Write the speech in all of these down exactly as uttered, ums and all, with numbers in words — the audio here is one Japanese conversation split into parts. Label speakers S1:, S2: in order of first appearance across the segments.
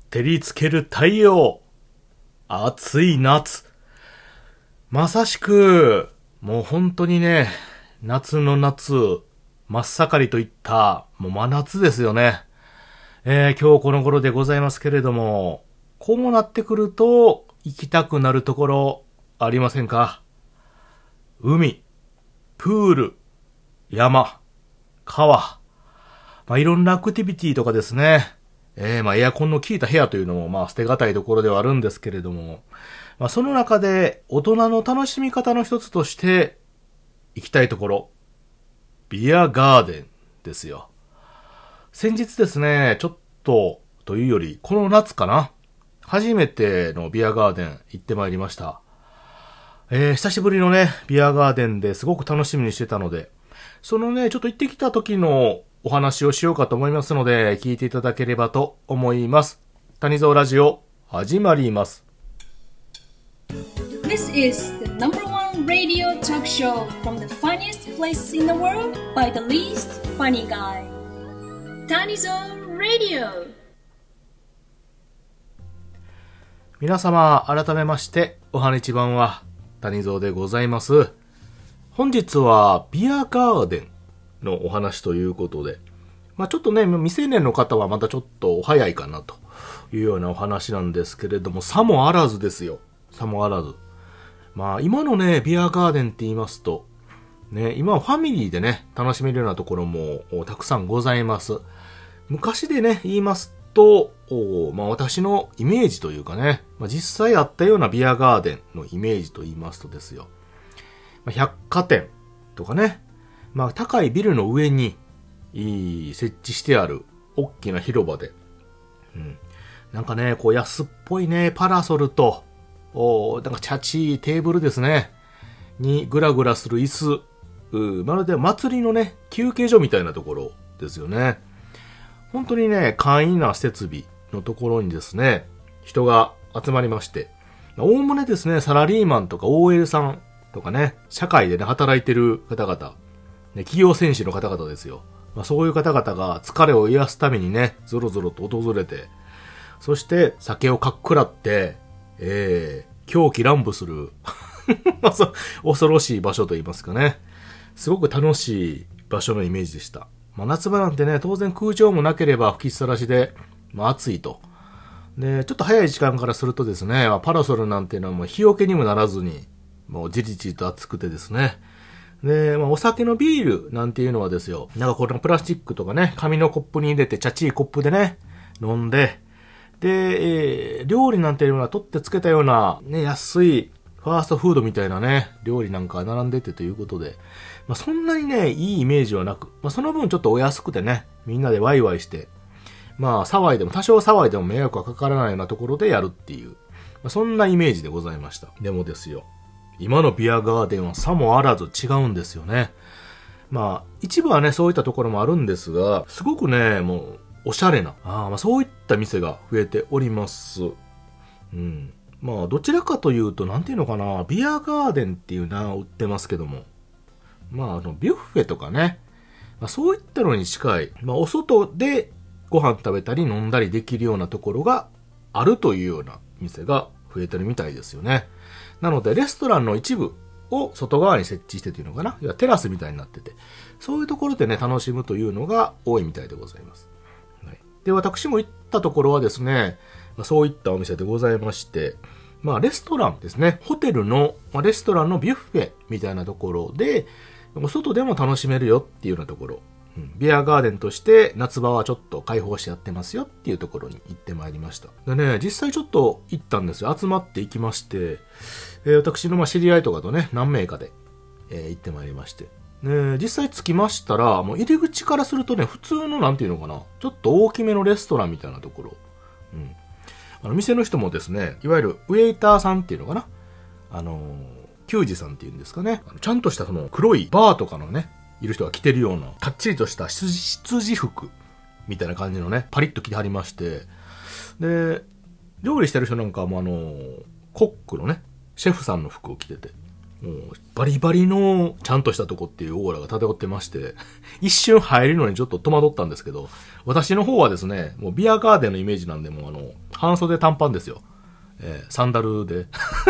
S1: 照りつける太陽、暑い夏。まさしく、もう本当にね、夏の夏、真っ盛りといった、もう真夏ですよね。えー、今日この頃でございますけれども、こうなってくると、行きたくなるところ、ありませんか？海、プール、山、川、まあ、いろんなアクティビティとかですね。えー、まあ、エアコンの効いた部屋というのも、まあ、捨てがたいところではあるんですけれども、まあ、その中で、大人の楽しみ方の一つとして、行きたいところ、ビアガーデンですよ。先日ですね、ちょっと、というより、この夏かな、初めてのビアガーデン行ってまいりました。えー、久しぶりのね、ビアガーデンですごく楽しみにしてたので、そのね、ちょっと行ってきた時のお話をしようかと思いますので、聞いていただければと思います。谷蔵ラジオ、始まります。
S2: This is the number one radio talk show from the funniest place in the world by the least funny guy. Tanizo Radio.
S1: 皆様、改めまして、おはにちばんは、谷蔵でございます。本日は、ビアガーデンのお話ということで、まあちょっとね、未成年の方はまたちょっと早いかなというようなお話なんですけれども、さもあらずですよ。さもあらず。まあ今のね、ビアガーデンって言いますと、ね、今はファミリーでね、楽しめるようなところもたくさんございます。昔でね、言いますと、まあ私のイメージというかね、まあ、実際あったようなビアガーデンのイメージと言いますとですよ。まあ、百貨店とかね、まあ高いビルの上に設置してある大きな広場で、うん、なんかね、こう安っぽいね、パラソルと、おなんかチャチいテーブルですね。にグラグラする椅子。うまるで祭りのね、休憩所みたいなところですよね。本当にね、簡易な設備のところにですね、人が集まりまして、おおむねですね、サラリーマンとか オーエル さんとかね、社会でね、働いてる方々、ね、企業戦士の方々ですよ。まあ、そういう方々が疲れを癒すためにね、ぞろぞろと訪れて、そして酒をかっくらって、えー、狂気乱舞する恐ろしい場所といいますかね。すごく楽しい場所のイメージでした。まあ、夏場なんてね、当然空調もなければ吹きさらしで、まあ、暑いと。で、ちょっと早い時間からするとですね、まあ、パラソルなんていうのはもう日よけにもならずに、もうじりじりと暑くてですね。で、まあ、お酒のビールなんていうのはですよ、なんかこのプラスチックとかね、紙のコップに入れて、チャチいコップでね、飲んで、で、えー、料理なんていうのは取ってつけたような、ね、安いファーストフードみたいなね、料理なんか並んでてということで、まあ、そんなにね、いいイメージはなく、まあ、その分ちょっとお安くてね、みんなでワイワイして、まあ、騒いでも、多少騒いでも迷惑がかからないようなところでやるっていう、まあ、そんなイメージでございました。でもですよ、今のビアガーデンはさもあらず違うんですよね。まあ、一部はね、そういったところもあるんですが、すごくね、もう、おしゃれな、あまあそういった店が増えております。うん。まあ、どちらかというと、なんていうのかな、ビアガーデンっていう名を売ってますけども、まあ、あの、ビュッフェとかね、まあ、そういったのに近い、まあ、お外でご飯食べたり飲んだりできるようなところがあるというような店が増えてるみたいですよね。なので、レストランの一部を外側に設置してというのかな、要はテラスみたいになってて、そういうところでね、楽しむというのが多いみたいでございます。はい、で、私も行ったところはですね、まあ、そういったお店でございまして、まあ、レストランですね。ホテルの、まあ、レストランのビュッフェみたいなところで、外でも楽しめるよっていうようなところ。うん、ビアガーデンとして夏場はちょっと開放してやってますよっていうところに行ってまいりました。でね、実際ちょっと行ったんですよ。集まって行きまして、えー、私のまあ知り合いとかとね、何名かで、えー、行ってまいりまして。ね、実際着きましたら、もう入り口からするとね、普通のなんていうのかな、ちょっと大きめのレストランみたいなところ。うん。あの、店の人もですね、いわゆるウェイターさんっていうのかな。あのー、給仕さんっていうんですかね。ちゃんとしたその黒いバーとかのね、いる人が着てるような、かっちりとした羊服みたいな感じのね、パリッと着てはりまして、で、料理してる人なんかもあのー、コックのね、シェフさんの服を着てて、 もうバリバリのちゃんとしたとこっていうオーラが漂ってまして、一瞬入るのにちょっと戸惑ったんですけど、私の方はですね、もうビアガーデンのイメージなんで、もうあの、半袖短パンですよ。えー、サンダルで。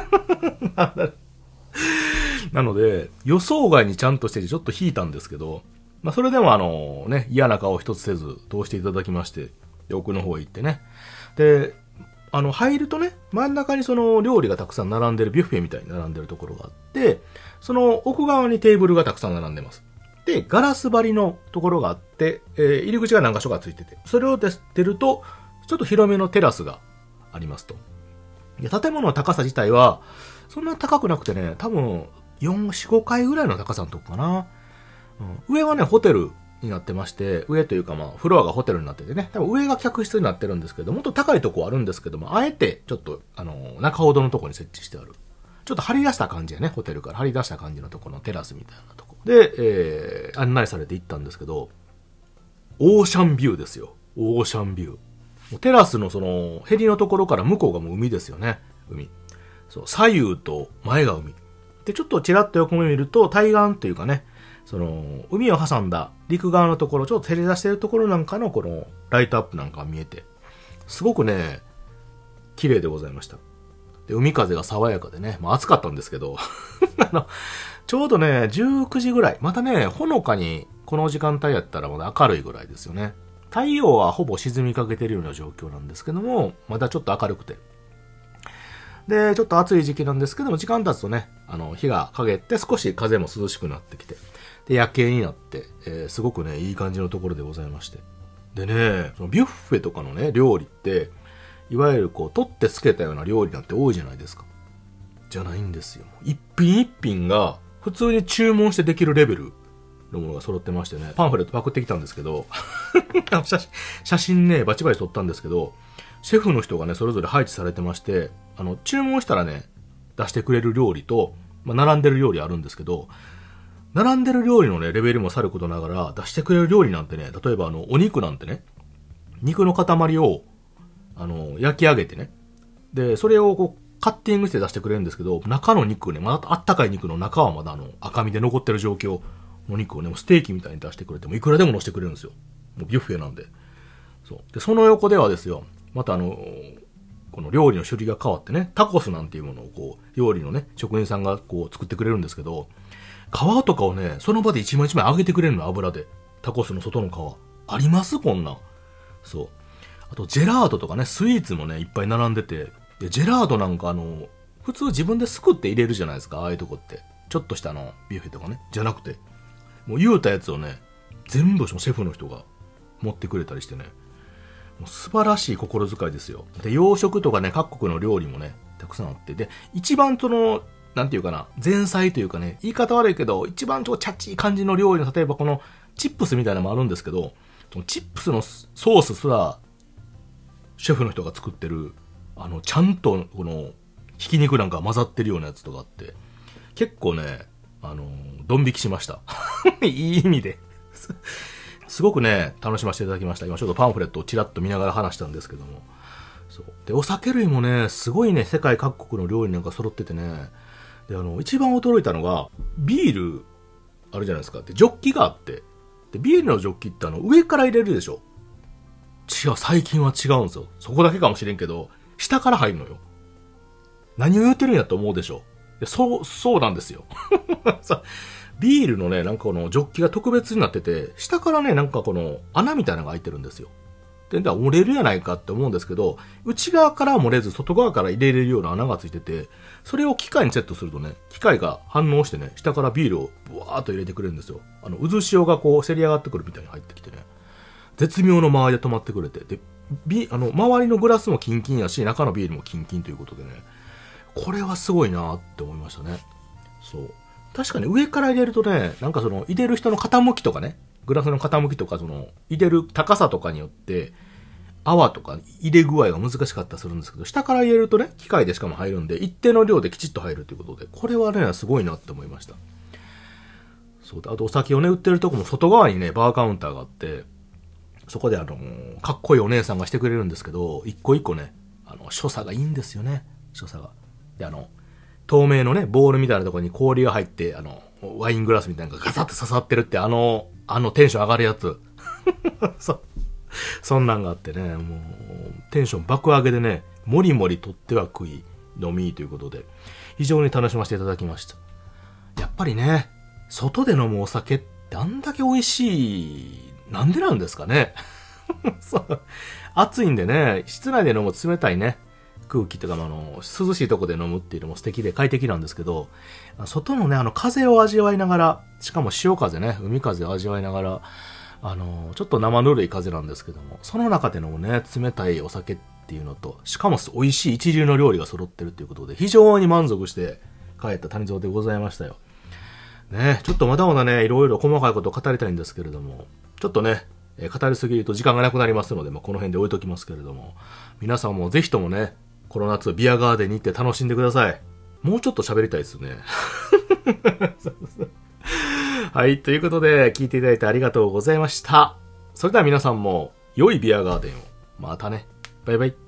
S1: なので、予想外にちゃんとしててちょっと引いたんですけど、まあそれでもあのね、嫌な顔一つせず通していただきまして、奥の方へ行ってね。で、あの、入るとね、真ん中にその料理がたくさん並んでるビュッフェみたいに並んでるところがあって、その奥側にテーブルがたくさん並んでます。で、ガラス張りのところがあって、えー、入り口が何箇所かついてて、それを出ると、ちょっと広めのテラスがありますと。で、建物の高さ自体は、そんな高くなくてね、多分、よん、よん、ごかいぐらいの高さのとこかな。うん、上はね、ホテルになってまして、上というかまあ、フロアがホテルになっててね、多分上が客室になってるんですけど、もっと高いとこあるんですけども、あえて、ちょっと、あの、中ほどのとこに設置してある。ちょっと張り出した感じやね、ホテルから張り出した感じのところのテラスみたいなとこ。で、えー、案内されて行ったんですけど、オーシャンビューですよ。オーシャンビュー。もうテラスのその、ヘリのところから向こうがもう海ですよね。海。そう、左右と前が海。で、ちょっとちらっと横目見ると、対岸というかね、その、海を挟んだ陸側のところ、ちょっと照り出してるところなんかのこの、ライトアップなんかが見えて、すごくね、綺麗でございました。で、海風が爽やかでね、まあ暑かったんですけど、あの、ちょうどね、じゅうくじぐらい、またね、ほのかに、この時間帯やったらまだ明るいぐらいですよね。太陽はほぼ沈みかけてるような状況なんですけども、まだちょっと明るくて。で、ちょっと暑い時期なんですけども、時間経つとね、あの、日が陰って少し風も涼しくなってきて、で、夜景になって、えー、すごくね、いい感じのところでございまして。でね、そのビュッフェとかのね、料理って、いわゆるこう、取ってつけたような料理なんて多いじゃないですか。じゃないんですよ。一品一品が、普通に注文してできるレベルのものが揃ってましてね、パンフレットパクってきたんですけど、写真、写真ね、バチバチ撮ったんですけど、シェフの人がね、それぞれ配置されてまして、あの、注文したらね、出してくれる料理と、まあ、並んでる料理あるんですけど、並んでる料理のね、レベルもさることながら、出してくれる料理なんてね、例えばあの、お肉なんてね、肉の塊を、あの、焼き上げてね、で、それをこう、カッティングして出してくれるんですけど、中の肉ね、まだあったかい肉の中はまだあの、赤身で残ってる状況の肉をね、もうステーキみたいに出してくれても、いくらでも乗せてくれるんですよ。もうビュッフェなんで。そう。で、その横ではですよ、またあの、この料理の種類が変わってね、タコスなんていうものをこう、料理のね、職人さんがこう作ってくれるんですけど、皮とかをね、その場で一枚一枚揚げてくれるの、油で。タコスの外の皮。ありますこんなん。そう。あと、ジェラートとかね、スイーツもね、いっぱい並んでて、でジェラートなんかあの、普通自分ですくって入れるじゃないですか、ああいうとこって。ちょっとしたあの、ビュッフェとかね。じゃなくて、もう言うたやつをね、全部シェフの人が持ってくれたりしてね、もう素晴らしい心遣いですよ。で、洋食とかね、各国の料理もね、たくさんあって。で、一番その、なんていうかな、前菜というかね、言い方悪いけど、一番ちょっとチャッチい感じの料理の、例えばこの、チップスみたいなのもあるんですけど、そのチップスのソースすら、シェフの人が作ってる、あの、ちゃんと、この、ひき肉なんか混ざってるようなやつとかあって、結構ね、あの、ドン引きしました。いい意味で。すごくね、楽しませていただきました。今ちょっとパンフレットをチラッと見ながら話したんですけども。そう。で、お酒類もね、すごいね、世界各国の料理なんか揃っててね、で、あの、一番驚いたのが、ビール、あるじゃないですか。で、ジョッキがあって、で、ビールのジョッキってあの、上から入れるでしょ。違う、最近は違うんですよ。そこだけかもしれんけど、下から入るのよ。何を言ってるんやと思うでしょ。いや、そう、そうなんですよ。ビールのね、なんかこのジョッキが特別になってて、下からね、なんかこの穴みたいなのが開いてるんですよ。で、だから漏れるやないかって思うんですけど、内側から漏れず外側から入れれるような穴がついてて、それを機械にセットするとね、機械が反応してね、下からビールをブワーっと入れてくれるんですよ。あの、渦潮がこう、せり上がってくるみたいに入ってきてね。絶妙の間合いで止まってくれて、で、ビあの、周りのグラスもキンキンやし、中のビールもキンキンということでね、これはすごいなって思いましたね。そう。確かに上から入れるとね、なんかその入れる人の傾きとかね、グラスの傾きとかその入れる高さとかによって泡とか入れ具合が難しかったりするんですけど、下から入れるとね、機械でしかも入るんで、一定の量できちっと入るということで、これはね、すごいなって思いました。そうだ。あとお酒をね、売ってるとこも外側にね、バーカウンターがあって、そこであの、かっこいいお姉さんがしてくれるんですけど、一個一個ね、あの、所作がいいんですよね、所作が。で、あの、 透明のね、ボールみたいなところに氷が入って、あの、ワイングラスみたいなのがガサッと刺さってるって、あの、あのテンション上がるやつ。そ、そんなんがあってね、もう、テンション爆上げでね、もりもりとっては食い、飲みということで、非常に楽しませていただきました。やっぱりね、外で飲むお酒ってあんだけ美味しい、なんでなんですかね。そう。暑いんでね、室内で飲む冷たいね、空気とか、あの、涼しいとこで飲むっていうのも素敵で快適なんですけど、外のね、あの、風を味わいながら、しかも潮風ね、海風を味わいながら、あの、ちょっと生ぬるい風なんですけども、その中で飲むね、冷たいお酒っていうのと、しかも美味しい一流の料理が揃ってるっていうことで、非常に満足して帰った谷蔵でございましたよ。ね、ちょっとまだまだね、いろいろ細かいことを語りたいんですけれども、ちょっとね、えー、語りすぎると時間がなくなりますので、まあ、この辺で置いときますけれども、皆さんもぜひともね、この夏ビアガーデンに行って楽しんでください。もうちょっと喋りたいですね。はい、ということで聞いていただいてありがとうございました。それでは皆さんも良いビアガーデンを。またね。バイバイ。